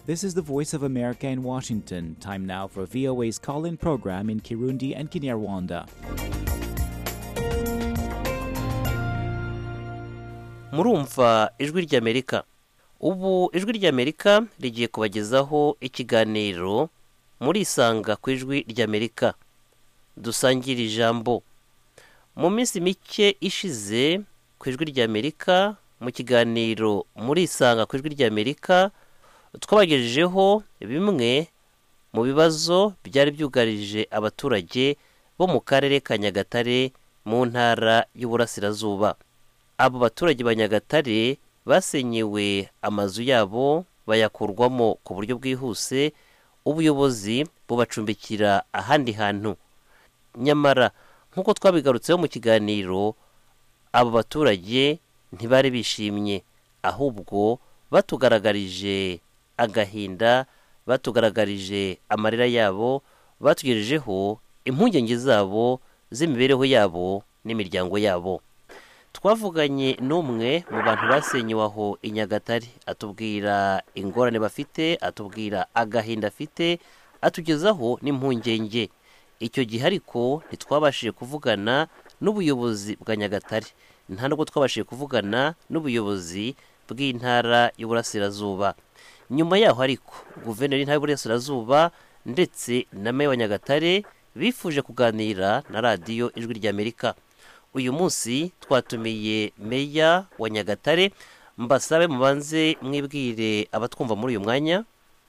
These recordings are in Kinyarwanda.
This is the Voice of America in Washington. Time now for VOA's call-in program in Kirundi and Kinyarwanda. Murumva ijwi ry'Amerika. Ubu ijwi ry'Amerika rigiye kubagezaho ikiganiro muri isanga ku ijwi ry'Amerika. Dusangira ijambo. Mu minsi mike ishize ku ijwi ry'Amerika mu kiganiro muri isanga ku ijwi ry'Amerika twabagejejeho bimwe mu bibazo byari byugarije abaturage bo mu karere ka Nyagatare mu ntara y'Uburasirazuba. Abo baturage ba Nyagatare basenyewe amazu yabo bayakurwamo ku buryo bwihuse, ubuyobozi bubacumbikira ahandi hantu. Nyamara nk'uko twabigarutseho mu kiganiro, abo baturage ntibari bishimye, ahubwo batugaragarije agahinda, batugaragarije amarira yabo, batugejejeho impungenge zabo z'imibereho yabo n'imiryango yabo. Twavuganye n'umwe mu bantu basenyewe aho i Nyagatare, atubwira ingorane bafite, atubwira agahinda afite, atugezaho n'impungenge. Icyo gihe ariko ntitwabashije kuvugana n'ubuyobozi bwa Nyagatare, nta nubwo twabashije kuvugana n'ubuyobozi bw'intara y'Uburasirazuba. Nyuma yaho ariko guverineri w'intara y'Uburasirazuba ndetse na meya wa Nyagatare bifuje kuganira na radiyo ijwi ry'Amerika. Uyu munsi twatumiye meya wa Nyagatare. Mbasabe mubanze mwibwire abatwumva muri uyu mwanya.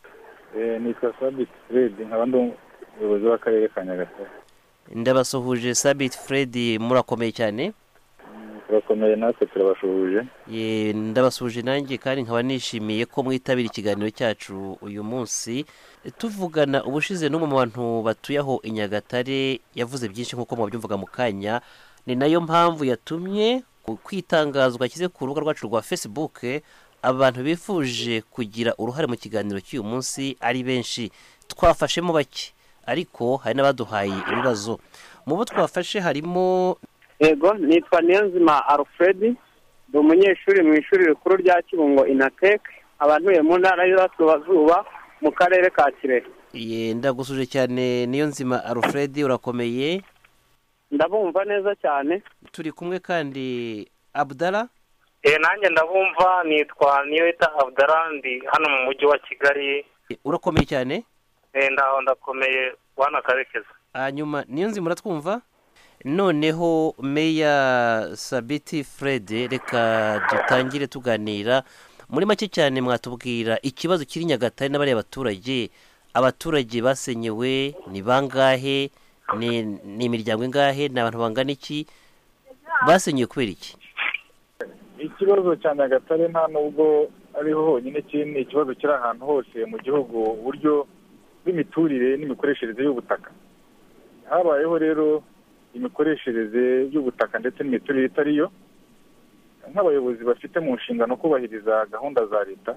Nitwa Sabit Fred, nkaba ndi umuyobozi w'akarere ka Nyagatare. Ndabasuhuje Sabit Fred, murakomeye cyane. Turakomeye natwe turabashuhuje. Ndabasuhuje nanjye kandi nkaba nishimiye ko mwitabira ikiganiro cyacu uyu munsi. Tuvugana ubushize n'umwe mu bantu batuye aho i Nyagatare yavuze byinshi nk'uko mubyumvaga mu kanya. Ni nayo mpamvu yatumye kwitangazwa kize ku rubuga rwacu rwa Facebook abantu bifuje kugira uruhare mu kiganiro cy'uyu munsi ari benshi. Twafashemo bake ariko hari n'abaduhaye ibibazo. Mu bo twafashe harimo Ego, nitwa Niyonzima Alfred, ndi umunyeshuri mu ishuri rikuru rya Kibungo Inatek, abantuye mu ntara y'Uburasirazuba mu karere ka Kirehe. Ndagusuje cyane Niyonzima Alfred, urakomeye? Ndabumva neza cyane. Turi kumwe kandi Abdallah. Nanjye ndabumva, nitwa Niyoyita Abdallah, ndi hano mu mujyi wa Kigali. Urakomeye cyane? Ndakomeye wana Karekezi. Hanyuma Niyonzima uratwumva? Noneho meya Sabiti Fred, reka dutangire tuganira. Muri make cyane mwatubwira ikibazo kiri Nyagatare n'abari abaturage basenyewe ni bangahe, ni imiryango ingahe, ni abantu bangana iki, basenyewe kubera iki? Ikibazo cya Nyagatare nta nubwo ariho honyine, ni ikibazo kiri ahantu hose mu gihugu, uburyo bw'imiturire n'imikoreshereze y'ubutaka. Habayeho rero imikoreshereze y'ubutaka ndetse n'imiturire itariyo. Nk'abayobozi bafite mu nshingano kubahiriza gahunda za leta,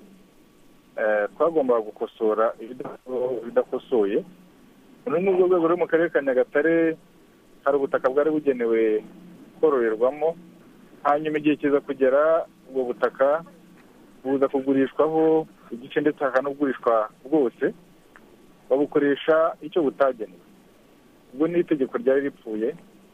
twagombaga gukosora ibidakosoye. Muri n'ubwo rwego rwo mu karere ka Nyagatare hari ubutaka bwari bugenewe kororerwamo, hanyuma igihe kiza kugera ubwo butaka buza kugurishwaho igice ndetse hakanagurishwa bwose, babukoresha icyo butagenewe. Ubwo ni itegeko ryari ripfuye.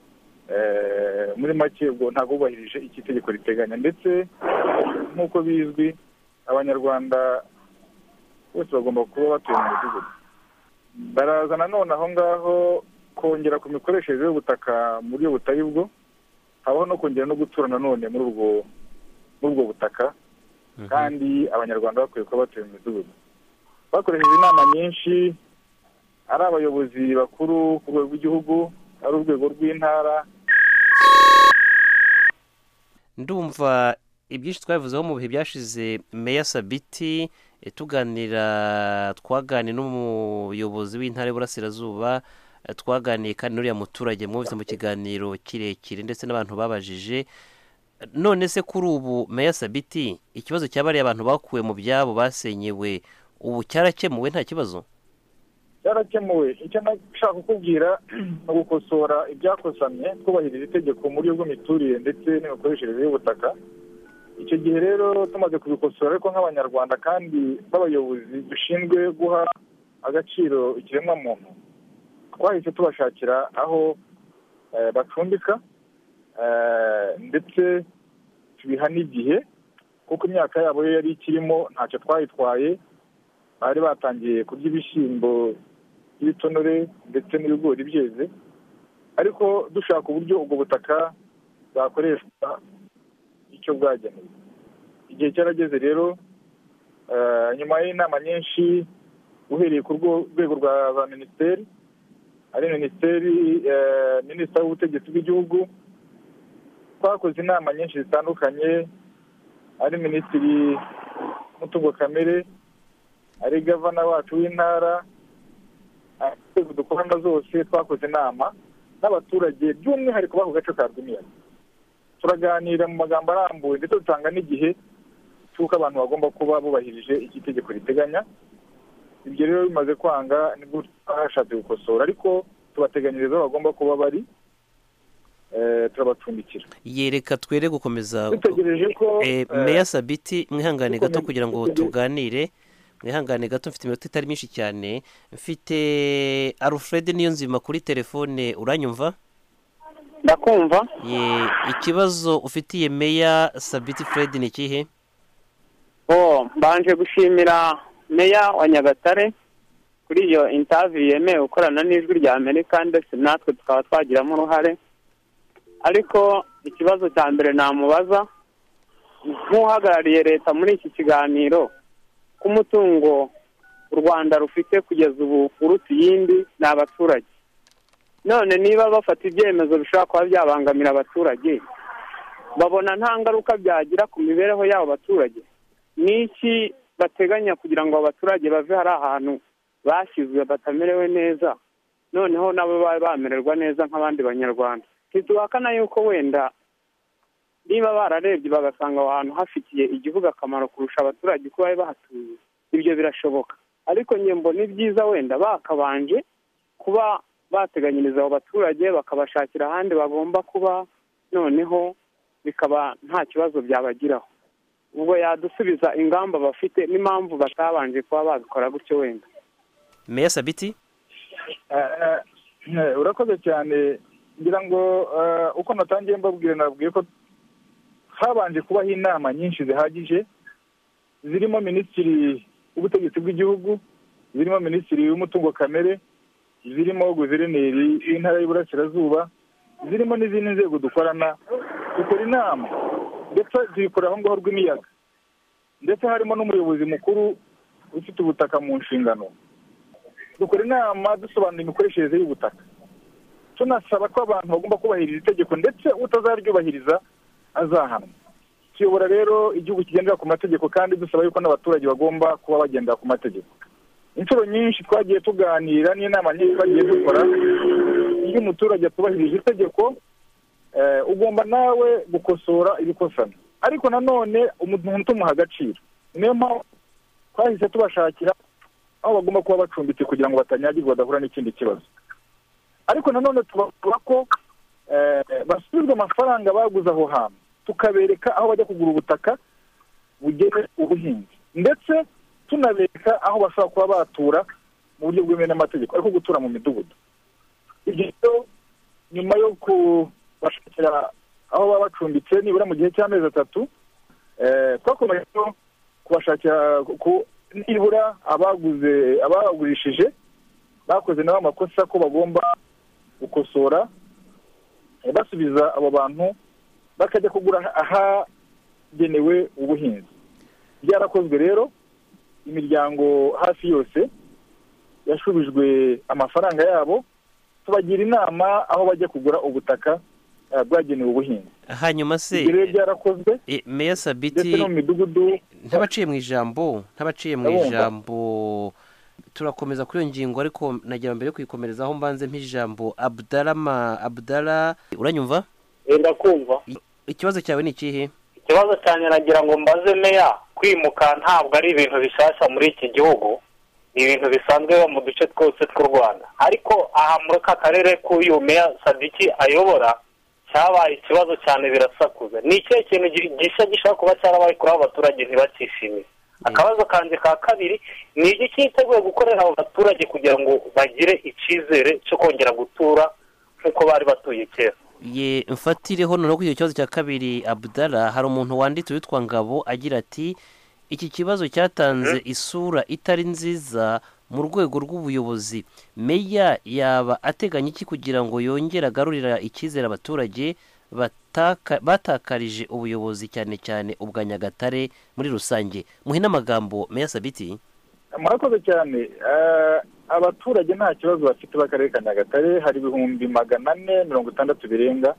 Muri make ubwo ntabwo bubahirije iki itegeko riteganya, ndetse nk'uko bizwi abanyarwanda bose bagomba kuba batuye mu midugudu. Baraza nanone aho ngaho kongera ku mikoreshereze y'ubutaka mu buryo butari bwo, habaho no kongera no gutura nanone muri ubwo butaka, kandi abanyarwanda bakwiye kuba batuye mu midugudu. Bakoresheje inama nyinshi, ari abayobozi bakuru ku rwego rw'igihugu, ari urwego rw'intara. Ndumva ibyinshi twabivuzeho mu bihe byashize. Meya Sabiti, twaganiriye n'umuyobozi w'intara y'Uburasirazuba, twaganiye kandi n'uriya muturage mwumvise mu kiganiro kirekire ndetse n'abantu babajije. None se kuri ubu Meya Sabiti, ikibazo cyabariye abantu bakuwe mu byabo basenyewe ubu cyarakemuwe nta kibazo? Cyarakemuwe. Icyo nashaka kukubwira ni ugukosora ibyakosamye, twubahiriza itegeko mu buryo bw'imiturire ndetse n'imikoreshereze y'ubutaka. icyo gihe rero tumaze kubikosora ariko nk'abanyarwanda kandi b'abayobozi dushinzwe guha agaciro ikiremwamuntu, twahise tubashakira aho bacumbika ndetse tubiha n'igihe kuko imyaka yabo yari ikirimo ntacyo twayitwaye. Bari batangiye kurya ibishyimbo by'ibitonore ndetse n'ibigori byeze, ariko dushaka uburyo ubwo butaka bwakoreshwa icyo bwagenewe. Igihe cyarageze rero, nyuma y'inama nyinshi uhereye ku rwego rwa za minisiteri, ari minisitiri w'ubutegetsi bw'igihugu, twakoze inama nyinshi zitandukanye, ari minisitiri w'umutungo kamere, ari gavana wacu w'intara, inzego dukorana zose twakoze inama n'abaturage by'umwihariko b'ako gace ka Rwimiyaga. Turaganira mu magambo arambuye ndetse dutanga n'igihe cy'uko abantu bagomba kuba bubahirije iki tegeko riteganya. Ibyo rero bimaze kwanga nibwo twashatse gukosora, ariko tubateganyiriza aho bagomba kuba bari, turabacumbikira. Yereka twere gukomeza dutegereje ko Meya Sabiti mwihangane gato kugira ngo tuganire. Mwihangane gato, mfite iminota itari myinshi cyane. Mfite Alfred Niyonzima kuri telefone, uranyumva? Ndakumva. Ikibazo ufitiye Meya Sabiti Fred ni kihe? Mbanje gushimira Meya wa Nyagatare kuri iyo interview yemewe gukorana n'Ijwi rya Amerika, ndetse natwe tukaba twagiramo uruhare. Ariko ikibazo cya mbere namubaza, nk'uhagarariye leta muri iki kiganiro, ku mutungo u Rwanda rufite kugeza ubu uruta iyindi ni abaturage. None niba bafata ibyemezo bishobora kuba byabangamira abaturage, babona nta ngaruka byagira ku mibereho y'abo baturage? Niki bateganya kugira ngo abaturage bave hari ahantu bashyizwe batamerewe neza, noneho nabo babe bamererwa neza nk'abandi banyarwanda? Ntituhakana yuko wenda niba bararebye bagasanga aho hantu hafitiye igihugu akamaro kurusha abaturage kuba bari bahatuye, ibyo birashoboka. Ariko njye mbona ibyiza wenda bakabanje kuba bateganyiriza abo baturage, bakabashakira ahandi bagomba kuba, noneho bikaba nta kibazo byabagiraho. Ubwo yadusubiza ingamba bafite n'impamvu batabanje kuba babikora gutyo wenda. Meya Sabiti? Urakoze cyane. Ngira ngo uko natangiye mbabwira, nabwiye ko habanje kubaho inama nyinshi zihagije, zirimo minisitiri w'ubutegetsi bw'igihugu, zirimo minisitiri w'umutungo kamere, zirimo guverineri w'intara y'Iburasirazuba, zirimo n'izindi nzego dukorana. Dukora inama ndetse tuyikora aho ngaho Rwimiyaga, ndetse harimo n'umuyobozi mukuru ufite ubutaka mu nshingano. Dukora inama dusobanura imikoreshereze y'ubutaka, tunasaba ko abantu bagomba kubahiriza itegeko, ndetse utazaryubahiriza azahanwa. Tuyobora rero igihugu kigendera ku mategeko, kandi dusaba yuko n'abaturage bagomba kuba bagendera ku mategeko. Inshuro nyinshi twagiye tuganira n'inama nyinshi twagiye dukora, iyo umuturage atubahirije itegeko ugomba nawe gukosora ibikosana, ariko nanone umuntu tumuha agaciro. Niyo mpamvu twahise tubashakira aho bagomba kuba bacumbitse kugira ngo batanyagirwa, badahura n'ikindi kibazo. Ariko nanone tubavuga ko basubizwa amafaranga baguze aho hantu, tukabereka aho bajya kugura ubutaka bugenewe ubuhinzi, ndetse tunabereka aho bashobora kuba batura mu buryo bwemewe n'amategeko, ariko gutura mu midugudu. Ibyo rero nyuma yo kubashakira aho baba bacumbitse nibura mu gihe cy'amezi 3, twakomeje kubashakira nibura abagurishije bakoze nabo amakosa ko bagomba gukosora, basubiza abo bantu bakajya kugura ahagenewe ubuhinzi. Byarakozwe rero, imiryango hafi yose yashubijwe amafaranga yabo, tubagira inama aho bajya kugura ubutaka bwagenewe ubuhinzi. Hanyuma se rero byarakozwe. Meya Sabiti, no mu midugudu ntabaciye mu ijambo turakomeza kuri iyo ngingo, ariko nagira mbere yo kuyikomerezaho mbanze mp'ijambo Abdallah, uranyumva? Ndakumva. Ikibazo cyawe ni ikihe? Ikibazo cyane nagira ngo mbaze Meya, kwimuka ntabwo ari ibintu bishyashya muri iki gihugu, ni ibintu bisanzwe mu duce twose tw'u Rwanda. Ariko aha muri aka karere k'uyu Meya Sabiti ayobora, cyabaye ikibazo cyane birasakuza. Ni ikihe kintu gishya gishobora kuba cyarabaye kuri abo baturage ntibakishimire? Akabazo kanjye ka kabiri, ni iki cyiteguye gukorera abo baturage kugira ngo bagire icyizere cyo kongera gutura nk'uko bari batuye kera? ye mfatireho noneho kuri icyo kibazo cya kabiri Abdallah, hari umuntu wanditse witwa Ngabo agira ati iki kibazo cyatanze isura itari nziza mu rwego rw'ubuyobozi. Meya yaba ateganya iki kugira ngo yongere agarurira icyizere abaturage batakarije ubuyobozi cyane cyane ubwa Nyagatare muri rusange? Muhina amagambo Meya Sabiti. Murakoze cyane. Abaturage nta kibazo bafite b'akarere ka Nyagatare, hari 460 birenga.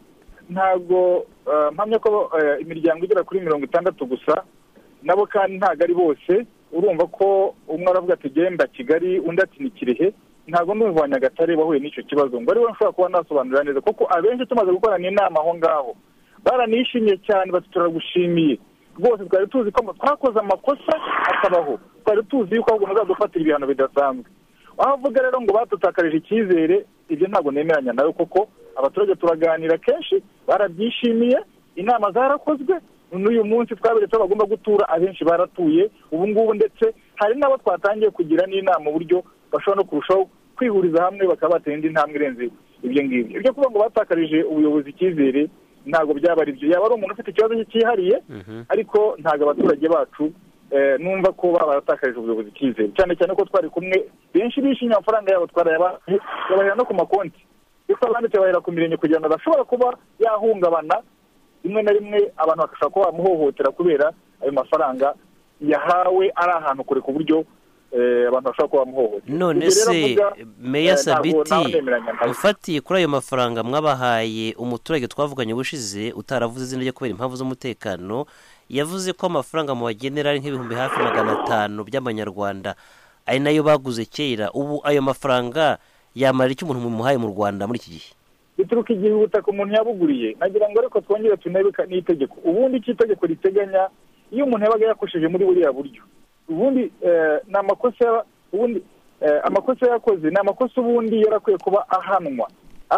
Ntabwo mpamya ko imiryango igera kuri 60 gusa, nabo kandi ntabwo ari bose. Urumva ko umwe aravuga ati genda Kigali, undi ati ni Kirehe. Ntabwo ndumva Nyagatare bahuye n'icyo kibazo ngo ariwe nshobora kuba nasobanurira neza, kuko abenshi tumaze gukorana inama aho ngaho baranishimye cyane, baturagushimiye rwose. Twari tuzi ko twakoze amakosa akabaho, twari tuzi yuko ahubwo muzadufatira ibihano bidasanzwe. Aho avuga rero ngo batutakarije icyizere, ibyo ntabwo nemeranya nawe, kuko abaturage turaganira kenshi, barabyishimiye, inama zarakozwe, n'uyu munsi twaberetse bagomba gutura, abenshi baratuye ubu ngubu, ndetse hari n'abo twatangiye kugira n'inama uburyo bashobora no kurushaho kwihuriza hamwe bakaba batera indi ntambwe irenze ibyo ngibyo. Ibyo kuvuga ngo batakarije ubuyobozi icyizere ntabwo byaba ari byo. Yaba ari umuntu ufite ikibazo cyihariye, ariko ntabwo abaturage bacu numva ko baba baratakarije ubuyobozi icyizere, cyane cyane ko twari kumwe, benshi bishimye amafaranga yabo twarayabaha no ku makonti, bityo abanditse bahera ku mirenge kugira ngo adashobora kuba yahungabana. Rimwe na rimwe abantu bakashaka kuba bamuhohotera kubera ayo mafaranga yahawe ari ahantu kure ku buryo abantu bashobora kuba bamuhohotera. None se Meya Sabiti, ufatiye kuri ayo mafaranga mwabahaye umuturage twavuganye ubushize utaravuze izina rye kubera impamvu z'umutekano, yavuze ko amafaranga mubagenera ari nk'ibihumbi hafi 500 by'amanyarwanda, ari nayo baguze kera. Ubu ayo mafaranga yamara iki umuntu mumuhaye mu Rwanda muri iki gihe? Bituruka igihe ubutaka umuntu yabuguriye. Nagira ngo ariko twongere tunabika n'itegeko. Ubundi iki tegeko riteganya iyo umuntu yabaga yakosheje muri buriya buryo, ubundi n'amakosa, ubundi amakosa yakoze n'amakosa, ubundi yarakwiye kuba ahanwa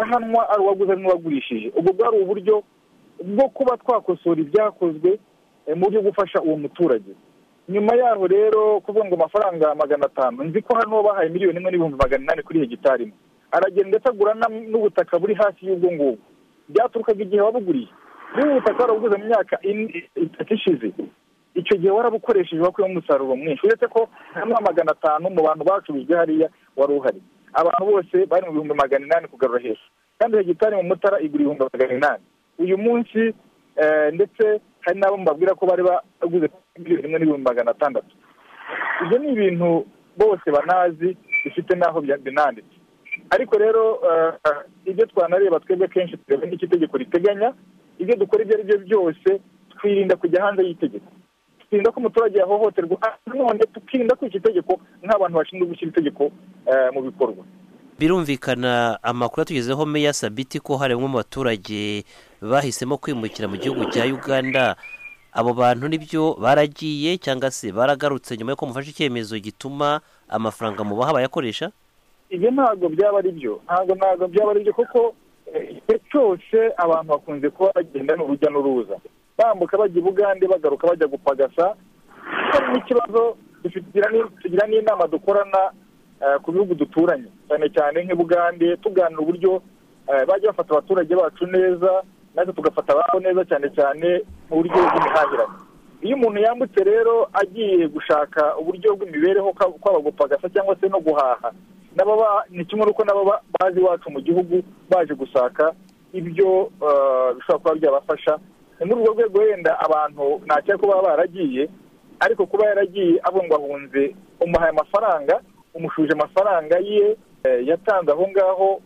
ari uwaguze n'uwagurishije. Ubwo bwari uburyo bwo kuba twakosora ibyakozwe mu buryo gufasha uwo muturage. Nyuma yaho rero kuvuga ngo amafaranga 500, nzi ko hano bahaye 1,800,000 kuri hegitari imwe, aragenda ndetse agura n'ubutaka buri hafi y'ubwo ngubwo. Byaturukaga igihe wabuguriye, niba ubutaka warabuguze mu myaka 3 ishize, icyo gihe warabukoresheje wakuyemo umusaruro mwinshi, uretse ko nta 500 mu bantu bacurujwe hariya wari uhari. Abantu bose bari mu 800 kugarura hejuru, kandi hegitari mu Mutara igura 800. Uyu munsi ndetse hari n'abo mbabwira ko bari baguze 1,600,000. Ibyo ni ibintu bose banazi, bifite n'aho binanditse. Ariko rero ibyo twanareba twebwe kenshi tureba n'iki tegeko riteganya. Ibyo dukora ibyo ari byo byose twirinda kujya hanze y'itegeko, twirinda ko umuturage yahohoterwa, none tukirinda ko iki tegeko nk'abantu bashinzwe gushyira itegeko mu bikorwa. Birumvikana amakuru atugezeho Meya Sabiti ko hari bamwe mu baturage bahisemo kwimukira mu gihugu cya Uganda. Abo bantu nibyo baragiye cyangwa se baragarutse nyuma yo ko mufashe icyemezo gituma amafaranga mubaha bayakoresha? Ibyo ntabwo byaba ari byo, ntabwo byaba ari byo, kuko igihe cyose abantu bakunze kuba bagenda n'urujya n'uruza, bambuka bajya i Bugande bagaruka bajya gupagasa. Hari n'ikibazo tugira n'inama dukorana ku bihugu duturanye, cyane cyane nk'i Bugande, tuganira uburyo bajya bafata abaturage bacu neza, natwe tugafata ababo neza, cyane cyane mu buryo bw'imihahirane. Iyo umuntu yambutse rero agiye gushaka uburyo bw'imibereho, kwaba gupagasa cyangwa se no guhaha, ni kimwe n'uko nabo bazi iwacu mu gihugu baje gusaka ibyo bishobora kuba byabafasha. Muri urwo rwego wenda abantu ntakeka kuba baragiye, ariko kuba yaragiye avuga ngo ahunze, umuhaye amafaranga, umushuje amafaranga ye yatanze aho ngaho,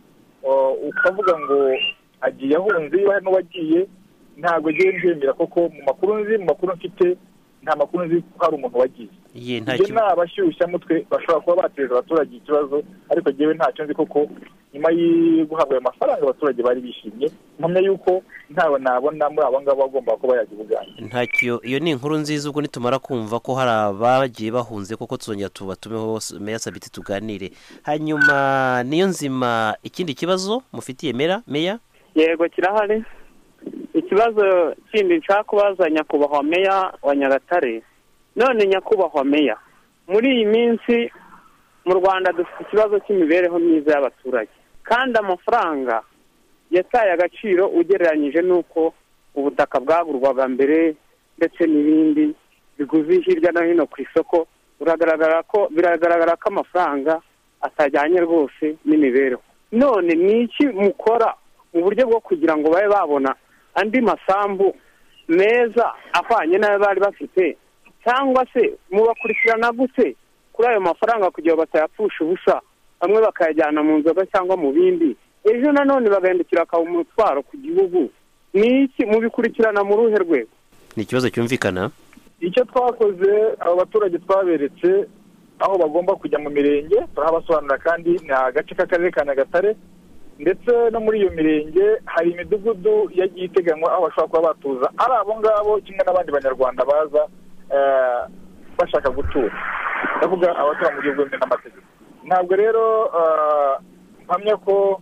ukavuga ngo agiye ahunze, iyo hari n'uwagiye, ntabwo agiye mbyemera, koko mu makuru mfite nta makuru nzi ko hari umuntu wagiye. Ibyo ni abashyushyamutwe bashobora kuba bateza abaturage ikibazo, ariko njyewe ntacyo nzi, koko nyuma yo guhabwa ayo mafaranga abaturage bari bishimye. Mpamya yuko ntawe nabona muri abo ngabo bagomba kuba yajya Uganda. Ntacyo, iyo ni inkuru nziza. Ubwo nitumara kumva ko hari abagiye bahunze, koko tuzongera tubatumeho Meya Sabiti tuganire. Hanyuma niyo nzima, ikindi kibazo mufitiye Meya? Yego kirahari. ikibazo kindi nshaka kubaza nyakubahwa meya wa Nyagatare, none nyakubahwa meya, muri iyi minsi mu Rwanda dufite ikibazo cy'imibereho myiza y'abaturage, kandi amafaranga yataye agaciro ugereranyije n'uko ubutaka bwagurwaga mbere ndetse n'ibindi biguzi hirya no hino ku isoko. Biragaragara ko amafaranga atajyanye rwose n'imibereho. None ni iki mukora mu buryo bwo kugira ngo babe babona andi masambu meza ahwanye n'ayo bari bafite, cyangwa se mubakurikirana gute kuri ayo mafaranga kugira ngo batayapfusha ubusa, bamwe bakayajyana mu nzoga cyangwa mu bindi, ejo nanone bagahindukira akaba umutwaro ku gihugu? Ni iki mubikurikirana mu ruhe rwego? Ni ikibazo cyumvikana. Icyo twakoze, abo baturage twaberetse aho bagomba kujya mu mirenge, turahabasobanurira, kandi ni agace k'akarere ka Nyagatare, ndetse no muri iyo mirenge hari imidugudu yagiye iteganywa aho bashobora kuba batuza ari abo ngabo kimwe n'abandi banyarwanda baza bashaka gutura, ndavuga abatura mu gihugu n'amategeko. Ntabwo rero mpamya ko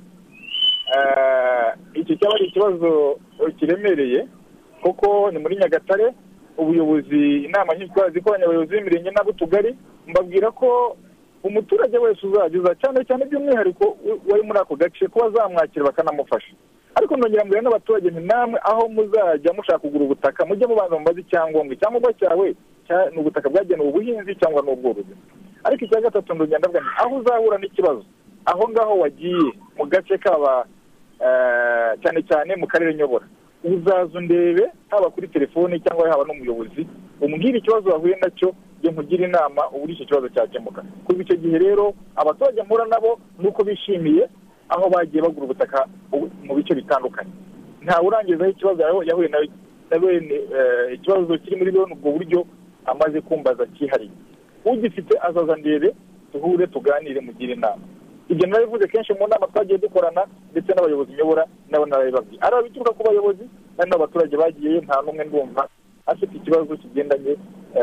iki cyaba ari ikibazo kiremereye, kuko ni muri Nyagatare. Ubuyobozi, inama nyinshi twazikoranye, abayobozi b'imirenge n'ab'utugari, mbabwira ko umuturage wese uzagiza cyane cyane by'umwihariko wari muri ako gace kuba zamwakira bakanamufasha. Ariko nongera mbere n'abaturage, ni namwe aho muzajya mushaka kugura ubutaka mujye mubanza mubaze icyangombwa cyawe ni ubutaka bwagenewe ubuhinzi cyangwa n'ubworozi. Ariko icya gatatu ndongera ndavuga nti aho uzahura n'ikibazo aho ngaho wagiye mu gace kaba cyane cyane mu karere nyobora, uzaza undebe haba kuri telefone cyangwa haba n'umuyobozi, umbwira ikibazo wahuye nacyo, njye nkugira inama uburyo icyo kibazo cyakemuka. Kuva icyo gihe rero abaturage mpura nabo nuko bishimiye aho bagiye bagura ubutaka mu bice bitandukanye. Ntawe urangizaho ikibazo yahuye nawe ikibazo kiri muri bene ubwo buryo amaze kumbaza cyihariye. Ugifite azaza ndebe, tuhure tuganire, mugire inama. Ibyo narabivuze kenshi mu nama twagiye dukorana, ndetse n'abayobozi nyobora nabo narabibabwiye. Ari abituruka ku bayobozi n'abaturage bagiye, nta n'umwe ndumva afite ikibazo kigendanye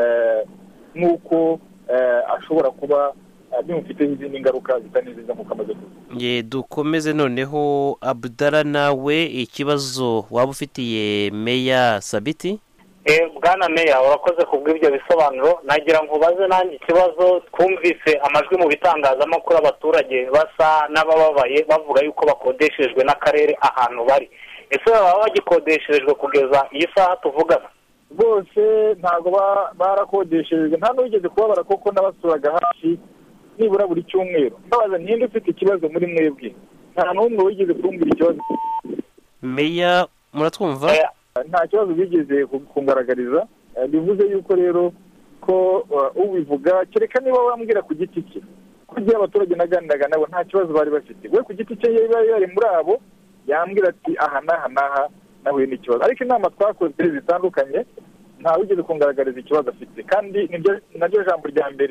n'uko ashobora kuba bimufiteho izindi ngaruka zitari nziza nk'uko amaze kuvuga. Dukomeze noneho. Abdallah, nawe ikibazo waba ufitiye Meya Sabiti? Bwana Meya, urakoze kubw'ibyo bisobanuro. Nagira ngo ubaze nanjye ikibazo. Twumvise amajwi mu bitangazamakuru abaturage basa n'abababaye bavuga yuko bakodeshejwe n'akarere ahantu bari. Ese baba bagikodesherejwe kugeza iyi saha tuvugana? Bose ntabwo barakodesherejwe, nta n'uwigeze kubabara kuko n'abasuraga hafi nibura buri cyumweru. Ndabaza ninde ufite ikibazo muri mwebwe? Nta n'umwe wigeze kumbwira ikibazo. Meya, muratwumva? Nta kibazo bigeze kungaragariza. Bivuze yuko rero ko ubivuga kereka niba wambwira ku giti cye, kugira abaturage naganiraga nabo nta kibazo bari bafite. We ku giti cye yari muri abo, yambwira ati aha n'aha nahuye n'ikibazo. Ariko inama twakoze zitandukanye nta wigeze kungaragariza ikibazo afite. Kandi naryo jambo rya mbere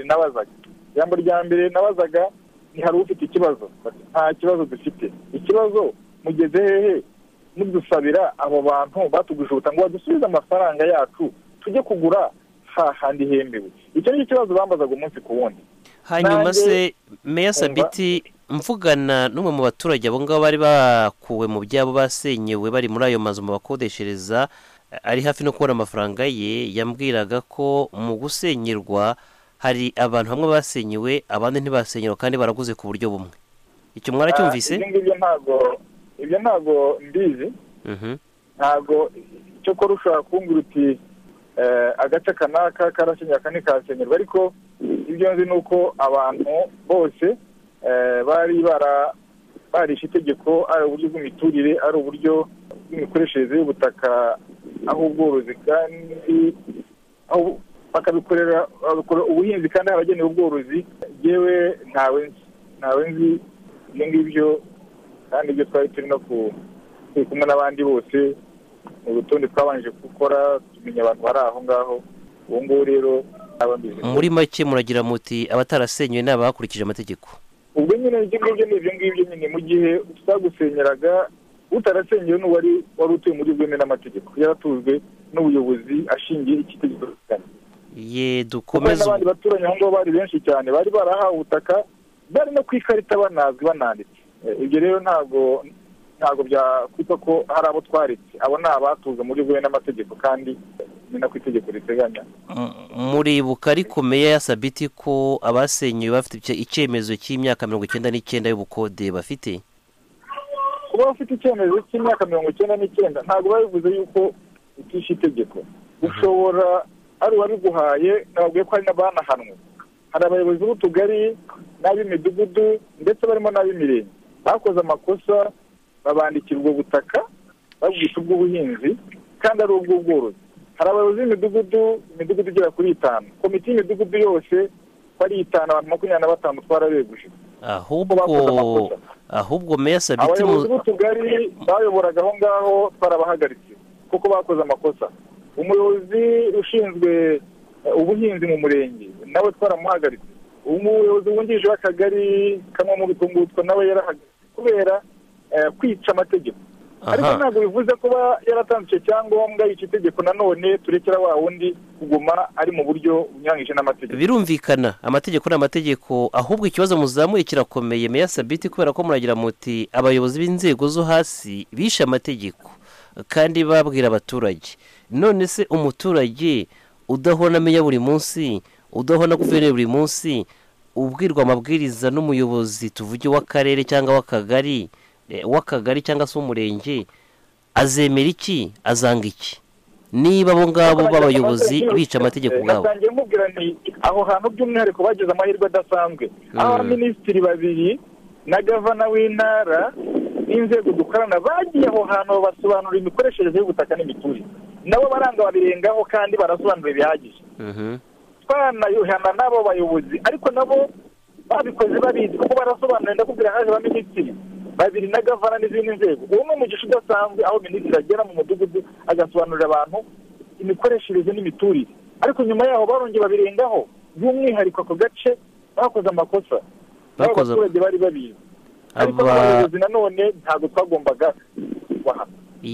nabazaga ni hari ufite ikibazo? Nta kibazo dufite. Ikibazo mugeze hehe mudusabira abo bantu batuguje ubutaka ngo badusubize amafaranga yacu tujye kugura hahandi hembewe? Icyo ni ikibazo bambazaga umunsi ku wundi. Hanyuma se Meya Sabiti, mvugana n'umwe mu baturage abo ngabo bari bakuwe mu byabo basenyewe bari muri ayo mazu bakodeshereza, ari hafi no kubona amafaranga ye, yambwiraga ko mu gusenyerwa hari abantu bamwe basenyewe abandi ntibasenyerwa kandi baraguze ku buryo bumwe. Icyo mwaracyumvise? Ibyo ntabwo mbizi. Ntabwo cyo ko rushaka kumbwira uti agace kanaka karasenyerwa kandi kasenyerwa, ariko ibyo nzi ni uko abantu bose bari barishe itegeko, ari uburyo bw'imiturire, ari uburyo bw'imikoreshereze y'ubutaka, aho ubworozi kandi aho bakabikorera ubuhinzi kandi abagenewe ubworozi. Yewe ntawe nzi ibyo ngibyo, kandi ibyo twari turi no kumwe n'abandi bose mu rutonde twabanje gukora tumenya abantu bari aho ngaho. Ubu ngubu rero muri make muragira muti abatarasenywe ni abakurikije amategeko? Ubwo nyine ibyo ngibyo nyine mu gihe tutagusenyeraga, utarasenyewe n'uwari utuye muri bweme n'amategeko, yaratuzwe n'ubuyobozi ashingiye iki tegeko cyane. Dukomeze. N'abandi baturanyi aho ngaho bari benshi cyane, bari barahawe ubutaka, bari no ku ikarita banazwi bananditse. Ibyo rero ntabwo ntabwo byakwita ko hari abo twaretse, abo ni abatuza muri bwe n'amategeko kandi ni nako itegeko riteganya. muribuka ariko meya ya Sabiti ko abasenyuye bafite icyemezo cy'imyaka 99 y'ubukode bafite? Kuba bafite icyemezo cy'imyaka 99 ntabwo babivuze yuko utishe itegeko. Ushobora ari uwabiguhaye, nababwiye ko hari n'abanahanwe. Hari abayobozi b'utugari n'ab'imidugudu ndetse barimo n'ab'imirenge bakoze amakosa, babandikira ubwo butaka babwita ubw'ubuhinzi kandi ari ubw'ubworozi. Hari abayobozi b'imidugudu igera kuri 5, komite y'imidugudu yose bari 5, abantu 25 twarabeguje. ahubwo meya Sabiti abayobozi b'utugari bayoboraga aho ngaho twarabahagaritse kuko bakoze amakosa. Umuyobozi ushinzwe ubuhinzi mu murenge nawe twaramuhagaritse. Umuyobozi wungirije w'akagari kamwe mu bitungutwa nawe yarahagaritse kubera kwica amategeko. Ariko ntabwo bivuze kuba yaratanze icyo cyangombwa y'icyo tegeko nanone turekera wa wundi kuguma ari mu buryo bunyuranyije n'amategeko. Birumvikana amategeko n'amategeko, ahubwo ikibazo muzamuye kirakomeye meya Sabiti kubera ko muragira muti abayobozi b'inzego zo hasi bishe amategeko kandi babwira abaturage. None se umuturage udahona meya buri munsi, udahona guverineri buri munsi, ubwirwa amabwiriza n'umuyobozi tuvuge w'akarere cyangwa w'akagari cyangwa se umurenge, azemera iki, azanga iki niba abo ngabo b'abayobozi bica amategeko ubwabo? Natangiye mubwira nti aho hantu by'umwihariko bagize amahirwe adasanzwe. Abaminisitiri 2 na gavana w'intara n'inzego dukorana bagiye aho hantu basobanura imikoreshereze y'ubutaka n'imiturire, nabo baranga babirengaho kandi barasobanura bihagije. Twanayuhana n'abo bayobozi ariko nabo babikoze babizi kuko barasobanura. Ndakubwira haje abaminisitiri 2 na gavana n'izindi nzego. Uwo ni umugisha udasanzwe aho minisitiri agera mu mudugudu agasobanurira abantu imikoreshereze n'imiturire, ariko nyuma yaho barongeye babirengaho by'umwihariko ako gace bakoze amakosa abaturage bari babizi. Ariko abayobozi nanone ntabwo twagombaga kubahana.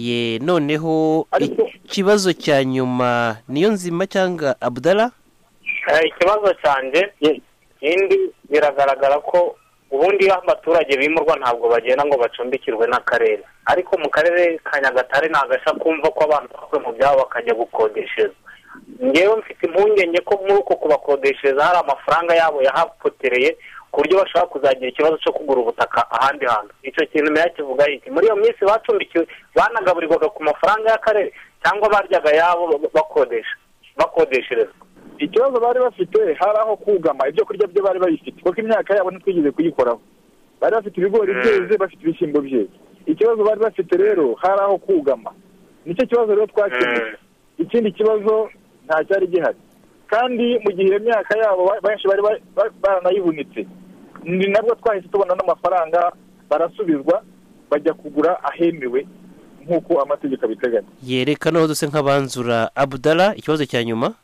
Noneho ikibazo cya nyuma niyo nzima cyangwa Abdallah? Ikibazo cyanjye ikindi biragaragara ko ubundi abaturage bimurwa ntabwo bagenda ngo bacumbikirwe n'akarere, ariko mu karere ka Nyagatare nagasha kumva ko abantu bakwe mu byabo bakajya gukodeshereza. Ngewe mfite impungenge ko muri uko kubakodeshereza hari amafaranga yabo yahapotereye ku buryo bashobora kuzagira ikibazo cyo kugura ubutaka ahandi hantu. Icyo kintu meya kivuga iki? Muri iyo minsi bacumbikiwe banagaburirwaga ku mafaranga y'akarere cyangwa baryaga yabo bakodesherezwa? Ikibazo bari bafite hari aho kugama, ibyo kurya byo bari babifite kuko imyaka yabo ntitwigeze kuyikoraho. Bari bafite ibigori byeze, bafite ibishyimbo byeze. Ikibazo bari bafite rero hari aho kugama, nicyo kibazo rero twakemuye. Ikindi kibazo nta cyari gihari, kandi mu gihe imyaka yabo benshi bari baranayibunitse, ni nabwo twahise tubona n'amafaranga barasubizwa bajya kugura ahemewe nk'uko amategeko abiteganya. Yerekana duse nk'abanzura. Abdallah, ikibazo cya nyuma?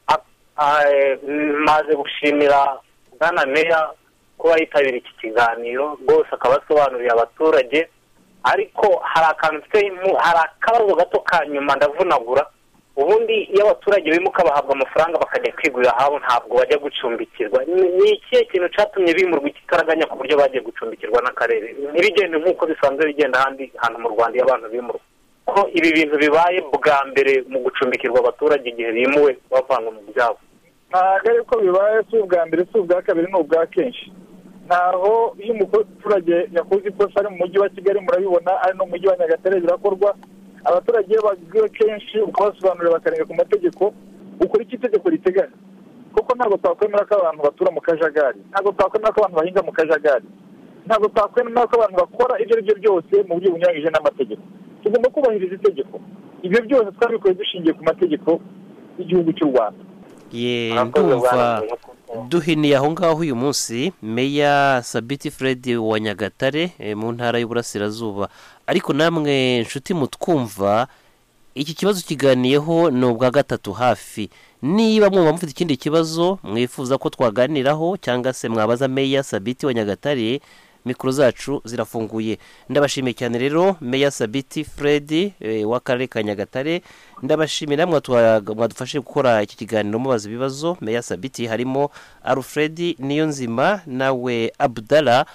Maze gushimira bwana meya kuba yitabira iki kiganiro rwose akabasobanurira abaturage, ariko hari akabazo gato ka nyuma ndavunagura. Ubundi iyo abaturage bimuka bahabwa amafaranga bakajya kwigurira ahabo ntabwo bajya gucumbikirwa. Ni ikihe kintu cyatumye bimurwa ikitaraganya ku buryo bagiye gucumbikirwa n'akarere ntibigende nk'uko bisanzwe bigenda ahandi hantu mu Rwanda iyo abantu bimurwa? Ko ibi bintu bibaye bwa mbere mu gucumbikirwa abaturage igihe bimuwe bavanwa mu byabo. Ntabwo ari ko bibaye, si ubwa mbere si ubwa kabiri ni ubwa kenshi. Ntaho iyo umuturage yakoze ikosa ari mu mujyi wa Kigali murabibona, ari no mu mujyi wa Nyagatare birakorwa. Abaturage babwiwe kenshi ukabasobanurira bakarenga ku mategeko ukora icyo itegeko riteganya, kuko ntabwo twakwemera ko abantu batura mu kajagari, ntabwo twakwemera ko abantu bahinga mu kajagari, ntabwo twakwemera ko abantu bakora ibyo ari byo byose mu buryo bunyuranyije n'amategeko. Tugomba kubahiriza itegeko. Ibyo byose twabikoze dushingiye ku mategeko y'igihugu cy'u Rwanda. Ndumva duhiniye aho ngaho uyu munsi meya Sabiti Fred wa Nyagatare mu ntara y'Uburasirazuba. Ariko namwe nshuti mutwumva, iki kibazo kiganiyeho ni ubwa gatatu hafi. Niba mwumva mufite ikindi kibazo mwifuza ko twaganiraho cyangwa se mwabaza meya Sabiti wa Nyagatare, mikoro zacu zirafunguye. Ndabashimiye cyane rero meya Sabiti Fred w'akarere ka Nyagatare. Ndabashimira mwadufashe gukora iki kiganiro mubaza ibibazo. Meya Sabiti harimo Alfred Niyonzima nawe Abdallah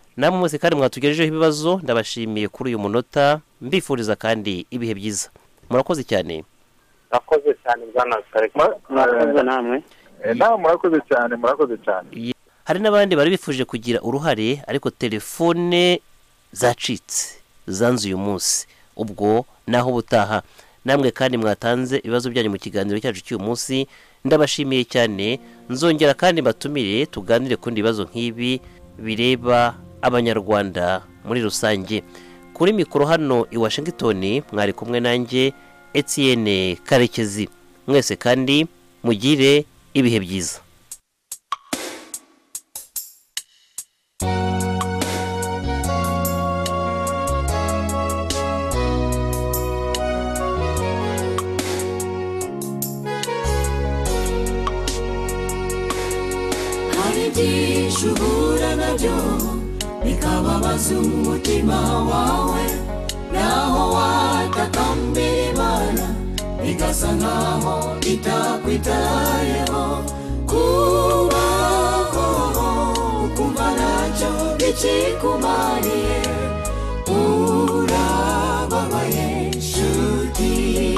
namwe mwese kandi mwatugejejeho ibibazo ndabashimiye kuri uyu munota mbifuriza kandi ibihe byiza murakoze cyane murakoze cyane bwana Kareke murakoze namwe murakoze cyane hari n'abandi bari bifuje kugira uruhare ariko telefone zacitse zanze uyu munsi ubwo naho butaha namwe kandi mwatanze ibibazo byanyu mu kiganiro cyacu cy'uyu munsi ndabashimiye cyane nzongera kandi mbatumire tuganire ku bibazo nk'ibi bireba abanyarwanda muri rusange kuri mikoro hano i Washington mwari kumwe nanjye Etienne Karekezi mwese kandi mugire ibihe byiza Shubura nabyo bikababaza umutima wawe naho watakambira Imana bigasa nkaho itakwitayeho kubaho ukumva ntacyo bikikumariye urababaye nshuti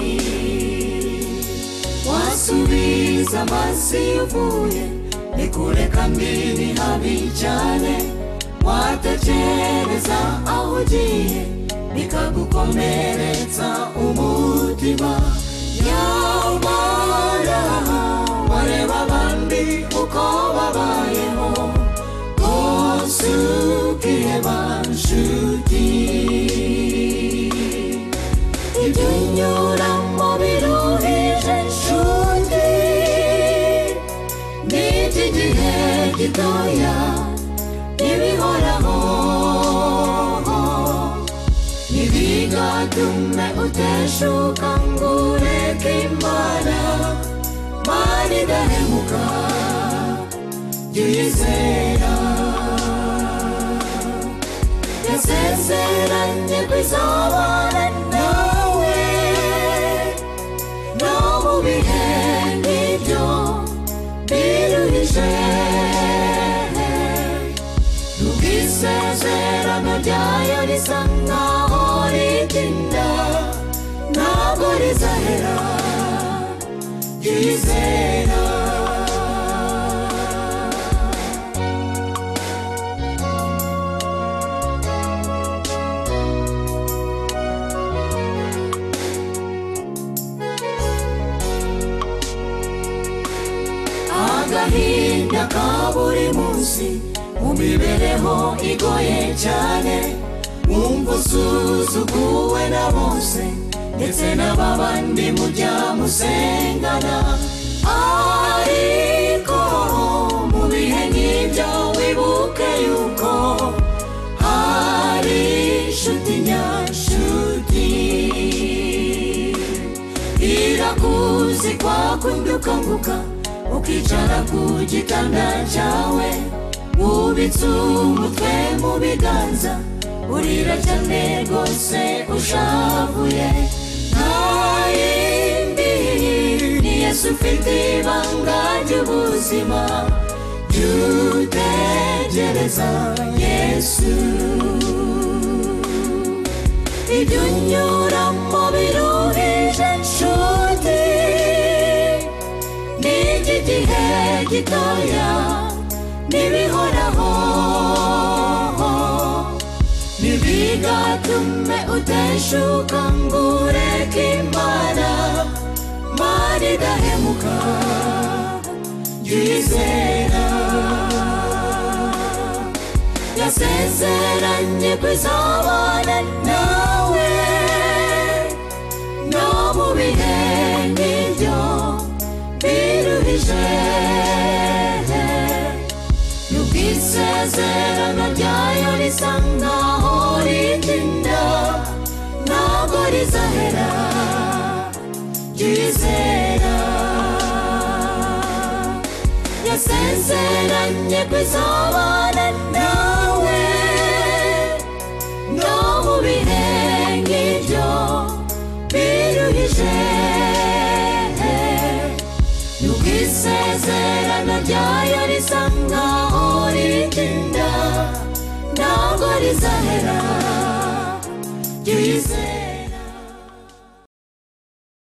wasubiza amaso uvuye nikure kandi ni habi cyane watekereza aho ugiye bikagukomeretsa umutima nyamara wareba abandi uko babayeho bose ukiheba nshuti ibyo unyuramo biruhije nshuti n'iby'igihe gitoya ntibihoraho ntibigatume uteshuka ngo ureke Imana Mana idahemuka jya uyizera yasezeranye kwizabana nawe no mu bihe nk'ibyo biruhije n'ubwisezerano ryayo risa nkaho ritinda ntabwo rizahera yizera agahinda ka buri munsi mu mibereho igoye cyane wumva usuzuguwe na bose ndetse n'ababandi mujya musengana ariko mu bihe nk'ibyo wibuke yuko hari inshuti nyashuti irakuzi kwakundi ukanguka ukicara ku gitanda cyawe ubitse umutwe mu biganza urira cyane rwose ushavuye nta yindi ni Yesu ufite ibanga ry'ubuzima jya utegereza Yesu ibyo unyuramo biruhije nshuti n'iby'igihe gitoya ntibihoraho ntibigatume uteshuka ngo ureke Imana Mana idahemuka jya uyizera yasezeranye kwizabana nawe no mu bihe nk'ibyo biruhije n'ubwisezerano ryayo risa nkaho ritinda ntabwo rizahera jya uyizera yasezeranye kwizabana nawe no mu bihe nk'ibyo biruhije n'ubwisezerano ryayo risa nkaho ritinda ntabwo rizahera jya uyizera